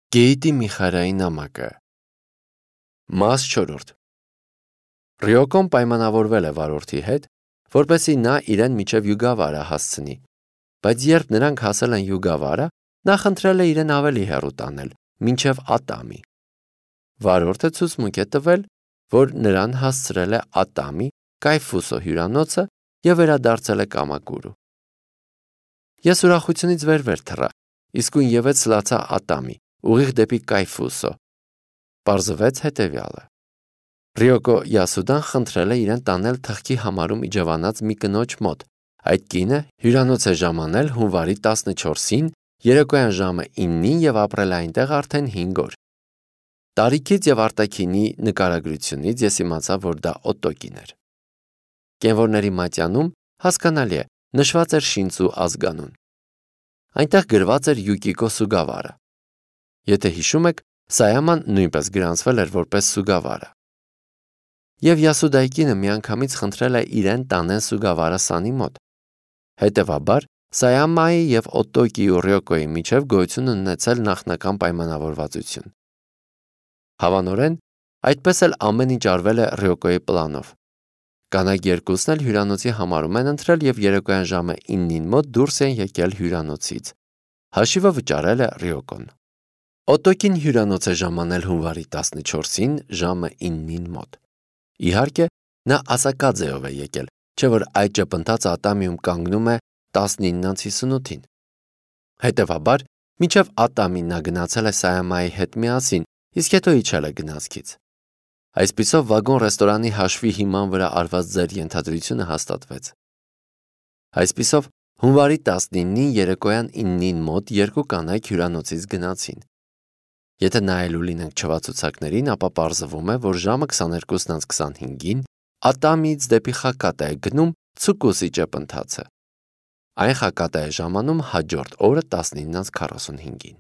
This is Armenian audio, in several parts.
Գեյտի մի խարայի նամակը Մաս 4 Ռիոկոն պայմանավորվել է վարորդի հետ, որպեսզի նա իրեն մինչև Յուգավարը հասցնի, բայց երբ նրանք հասել են Յուգավարը, նա խնդրել է իրեն ավելի հեռու տանել, մինչև Ատամի։ Վարորդը ցուցմունք է տվել, որ նրան հասցրել է Ատամի Կայֆուսո հյուրանոցը և վերադարձել է կամակուրու։ Ես ուրախությունից վեր թռա, իսկույն ևեթ սլացա Ատամի, ուղիղ դեպի Կայֆուսո։ Պարզվեց հետևյալը. Ռիոկո Յասուդան խնդրել է իրեն տանել թղթի համարում իջևանած մի կնոջ մոտ։ Այդ կինը հյուրանոց է ժամանել հունվարի 14-ին, երեկոյան ժամը 9-ին և ապրել է այնտեղ արդեն 5 օր։ Տարիքից և արտաքինի նկարագրությունից ես իմացա, որ դա Օտոկին էր։ Կենվորների մատյանում, հասկանալի է, նշված էր Շինցու ազգանուն։ Այնտեղ գրված էր Յուկիկո Սուգավարը։ Եթե հիշում եք, Սայաման նույնպես գրանցվել էր որպես Սուգավարը։ Եվ Յասուդայի կինը միանգամից խնդրել է իրեն տանեն Սուգավարը Սանի մոտ։ Հետևաբար, Սայամայի և Օտոկի ու Ռիոկոյի միջև գոյություն ունեցել նախնական պայմանավորվածություն։ Հավանորեն, այդպես էլ ամեն ինչ արվել է Ռիոկոյի պլանով։ Կանայք երկուսն էլ հյուրանոցի համարում են ընտրել և երեկոյան ժամը 9-ին մոտ դուրս են եկել հյուրանոցից։ Հաշիվը վճարել է Ռիոկոն։ Օտոկին հյուրանոց է ժամանել հունվարի 14-ին ժամը 9-ին մոտ։ Իհարկե, նա ասակաձեով է եկել, չէ՞ որ այդ ճպընթացը Ատամիում կանգնում է 19:58-ին։ Հետևաբար, մինչև Ատամին նա գնացել է Սայամայի հետ միասին, իսկ հետո իջել է գնացքից։ Այսպիսով վագոն-ռեստորանի հաշվի հիման վրա արված ձեր ենթադրությունը հաստատվեց։ Այսպիսով, հունվարի 19-ին երեկոյան 9-ին մոտ երկու կանայք հյուրանոցից գնացին։ Եթե նայելու լինենք չվացուցակներին, ապա պարզվում է, որ ժամը 22:25-ին Ատամիից դեպի Խակատա է գնում Ցուկուսի ճեպընթացը։ Այն Խակատա է ժամանում հաջորդ օրը 19:45-ին։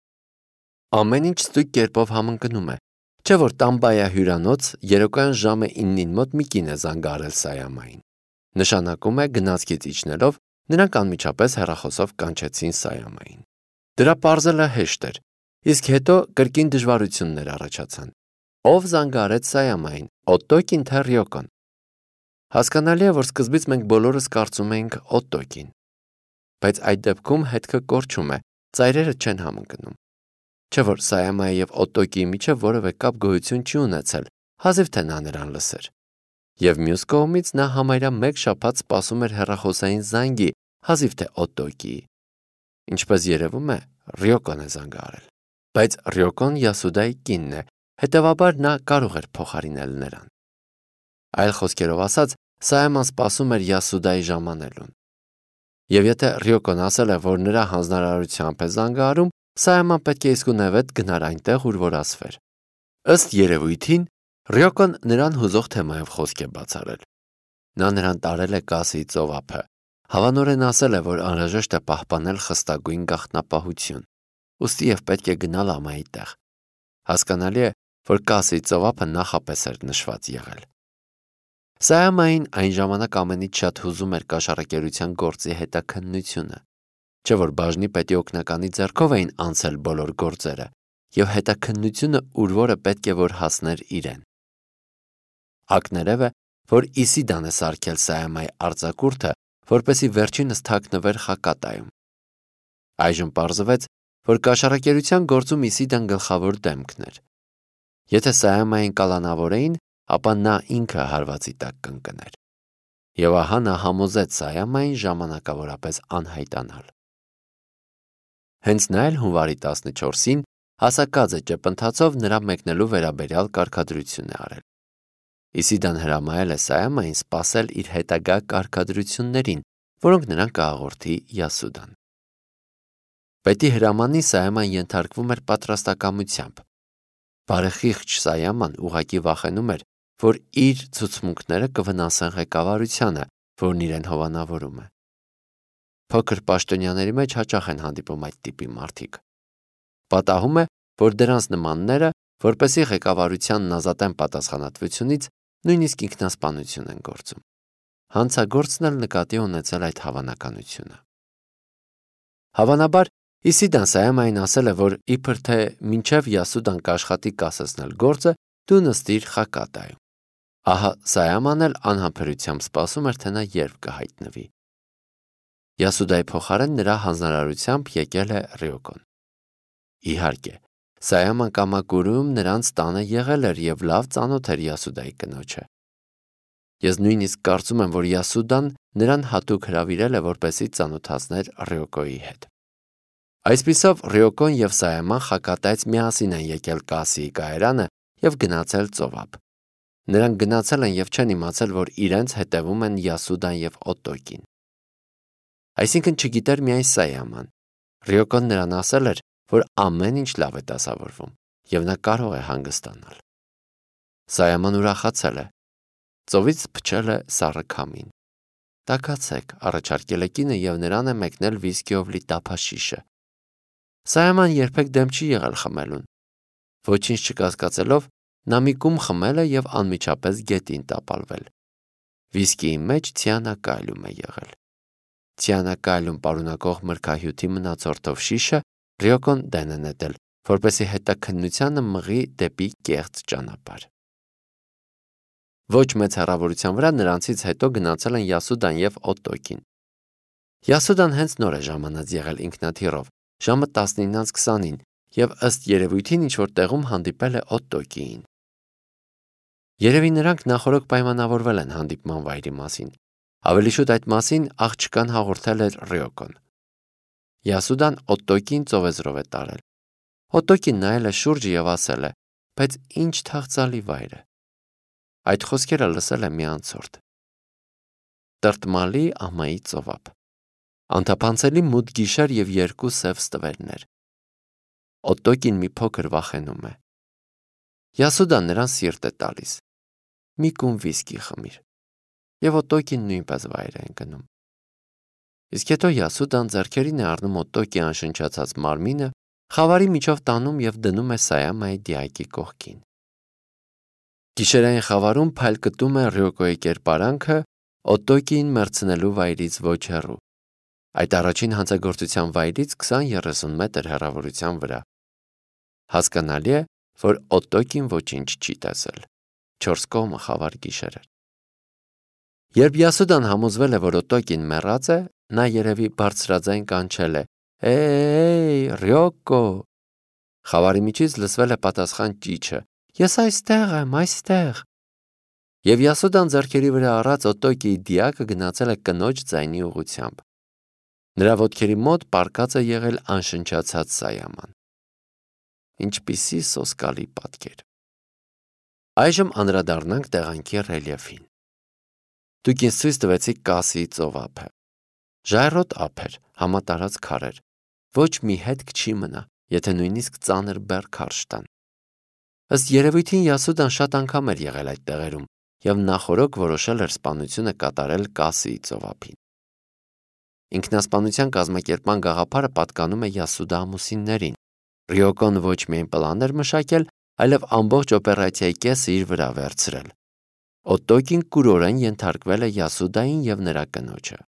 Ամեն ինչ ստույգ կերպով համընկնում է, չէ՞ որ Տամբայա հյուրանոց երեկոյան ժամը 9-ին մոտ մի կին է զանգահարել Սայամային։ Նշանակում է գնացքից իջնելով նրանք անմիջապես հեռախոսով կանչեցին Սայամային։ Դրա պարզելը հեշտ էր, իսկ հետո կրկին դժվարություններ առաջացան։ Ով զանգահարեց Սայամային, Օտոկին թե Ռիոկոն։ Հասկանալի է, որ սկզբից մենք բոլորս կարծում էինք Օտոկին։ Բայց այդ դեպքում հետքը կորչում է, ծայրերը չեն համընկնում։ Չէ՞ որ Սայամայի և Օտոկիի միջև որևէ կապ գոյություն չի ունեցել, հազիվ թե նա նրան լսեր։ Եվ մյուս կողմից նա համարյա մեկ շաբաթ սպասում էր հեռախոսային զանգի, հազիվ թե Օտոկիի։ Ինչպես երևում է, Ռիոկոն է զանգահարել։ Բայց Ռիոկոն Յասուդայի կինն է, հետևաբար նա կարող էր փոխարինել նրան։ Այլ խոսքերով ասած, Սայաման սպասում էր Յասուդայի ժամանելուն։ Եվ եթե Ռիոկոն ասել է, որ նրա հանձնարարությամբ է զանգահարում, Սայաման պետք է իսկույնևեթ գնար այնտեղ, ուր որ ասվեր։ Ըստ երևույթին, Ռիոկոն նրան հուզող թեմայով խոսք է բացառել։ Նա նրան տարել է կասի ծովափը։ Հավանորեն ասել է, որ անհրաժեշտ է պահպանել խստագույն գաղտնապահություն, ուստի և պետք է գնալ ամայի տեղ։ Հասկանալի է, որ կասի ծովափը նախապես էր նշված եղել։ Սայամային այն ժամանակ ամենից շատ հուզում էր կաշառակերության գործի հետաքննությունը, չէ՞ որ բաժնի պետի օգնականի ձեռքով էին անցել բոլոր գործերը, և հետաքննությունը ուր որը պետք է որ հասներ իրեն։ Ակներև է, որ Իսիդան է սարքել Սայամայի արձակուրդը, որպեսզի վերջինս թաքնվեր Խակատայում։ Այժմ պարզվեց, որ կաշառակերության գործում Իսիդան գլխավոր դեմքն էր։ Եթե Սայամային կալանավորեին, ապա նա ինքը հարվածի տակ կընկներ։ Եվ ահա նա համոզեց Սայամային ժամանակավորապես անհայտանալ։ Հենց նա էլ հունվարի 14-ին հասակաձե ճեպընթացով նրա մեկնելու վերաբերյալ կարգադրություն է արել։ Իսիդան հրամայել է Սայամային սպասել իր հետագա կարգադրություններին, որոնք նրան կհաղորդի Յասուդան։ Պետի հրամանին Սայաման ենթարկվում էր պատրաստակամությամբ։ Բարեխիղճ Սայաման ուղղակի վախենում էր, որ իր ցուցմունքները կվնասեն ղեկավարությանը, որն իրեն հովանավորում է։ Փոքր պաշտոնյաների մեջ հաճախ են հանդիպում այդ տիպի մարդիկ։ Պատահում է, որ դրանց նմանները, որպեսզի ղեկավարությանն ազատեն պատասխանատվությունից, նույնիսկ ինքնասպանություն են գործում։ Հանցագործն էլ նկատի ունեցել այդ հավանականությունը։ Հավանաբար, Իսիդան Սայամային ասել է, որ իբր թե մինչև Յասուդան կաշխատի կասեցնել գործը, դու նստիր Խակատայում։ Ահա Սայաման էլ անհամբերությամբ սպասում էր, թե նա երբ կհայտնվի։ Յասուդայի փոխարեն նրա հանձնարարությամբ եկել է Ռիոկոն։ Իհարկե, Սայաման կամակուրում նրանց տանը եղել էր և լավ ծանոթ էր Յասուդայի կնոջը։ Ես նույնիսկ կարծում եմ, որ Յասուդան նրան հատուկ հրավիրել է, որպեսզի ծանոթացներ Ռիոկոյի հետ։ Այսպիսով Ռիոկոն և Սայաման Խակատայից միասին են եկել Կասիի կայարանը և գնացել ծովափ։ Նրանք գնացել են և չեն իմացել, որ իրենց հետևում են Յասուդան և Օտոկին։ Այսինքն չգիտեր միայն Սայաման։ Ռիոկոն նրան ասել էր, որ ամեն ինչ լավ է դասավորվում, և նա կարող է հանգստանալ։ Սայաման ուրախացել է։ Ծովից փչել է սառը քամին։ «Տաքացեք», առաջարկել է կինը և նրան է մեկնել վիսկիով լի տափաշիշը։ Սայաման երբեք դեմ չի եղել խմելուն։ Ոչինչ չկասկածելով, նա մի կում խմել է և անմիջապես գետին տապալվել։ Վիսկիի մեջ ցիանակայլում է եղել։ Ցիանակայլում պարունակող մրգահյութի մնացորդով շիշը Ռիոկոն դեն է նետել, որպեսզի հետաքննությանը մղի դեպի կեղծ ճանապարհ։ Ոչ մեծ հեռավորության վրա նրանցից հետո գնացել են Յասուդան և Օտոկին։ Յասուդան հենց նոր է ժամանած եղել ինքնաթիռով, ժամը 19:20-ին, և ըստ երևույթին ինչ-որ տեղում հանդիպել է Օտոկիին։ Երևի նրանք նախօրոք պայմանավորվել են հանդիպման վայրի մասին։ Ավելի շուտ այդ մասին աղջկան հաղորդել էր Ռիոկոն։ Յասուդան Օտոկին ծովեզրով է տարել։ Օտոկին նայել է շուրջը և ասել է. «Բայց ինչ թախծալի վայր է»։ Այդ խոսքերը լսել է մի անցորդ։ Տրտմալի ամայի ծովափ։ Անթափանցելի մութ գիշեր և երկու սև ստվերներ։ Օտոկին մի փոքր վախենում է։ Յասուդան նրան սիրտ է տալիս։ Մի կում վիսկի խմիր։ Եվ Օտոկին նույնպես վայր է ընկնում։ Իսկ հետո Յասուդան ձեռքերին է առնում Օտոկի անշնչացած մարմինը, խավարի միջով տանում և դնում է Սայամայի դիակի կողքին։ Գիշերային խավարում փայլ կտում է Ռիոկոյի կերպարանքը Օտոկիին մեռցնելու վայրից ոչ հեռու։ Այդ առաջին հանցագործության վայրից 20-30 մետր հեռավորության վրա։ Հասկանալի է, որ Օտոկին ոչինչ չի տեսել։ 4 կողմը խավար գիշեր էր։ Երբ Յասուդան համոզվել է, որ Օտոկին մեռած է, նա երևի բարձրաձայն կանչել է. «Էй, Ռիոկո»։ Խավարի միջից լսվել է պատասխան ճիչը. «Ես այստեղ եմ, այստեղ»։ Եվ Յասուդան ձեռքերի վրա առած Օտոկիի դիակը գնացել է կնոջ ձայնի ուղղությամբ։ Նրա ոտքերի մոտ պառկած է եղել անշնչացած Սայաման։ Ինչպիսի սոսկալի պատկեր։ Այժմ անդրադառնանք տեղանքի ռելիեֆին։ Դուք ինձ ցույց տվեցիք Կասիի ծովափը։ Ժայռոտ ափ էր, համատարած քարեր։ Ոչ մի հետք չի մնա, եթե նույնիսկ ծանր բեռ քարշ տան։ Ըստ երևույթին Յասուդան շատ անգամ էր եղել այդ տեղերում և նախօրոք որոշել էր սպանությունը կատարել Կասիի ծովափին։ Ինքնասպանության կազմակերպման գաղափարը պատկանում է Յասուդա ամուսիններին։ Ռիոկոն ոչ միայն պլան էր մշակել, այլև ամբողջ օպերացիայի կեսը իր վրա վերցրել։ Օտոկին կուրորեն ենթարկվել է Յասուդային և նրա կնոջը։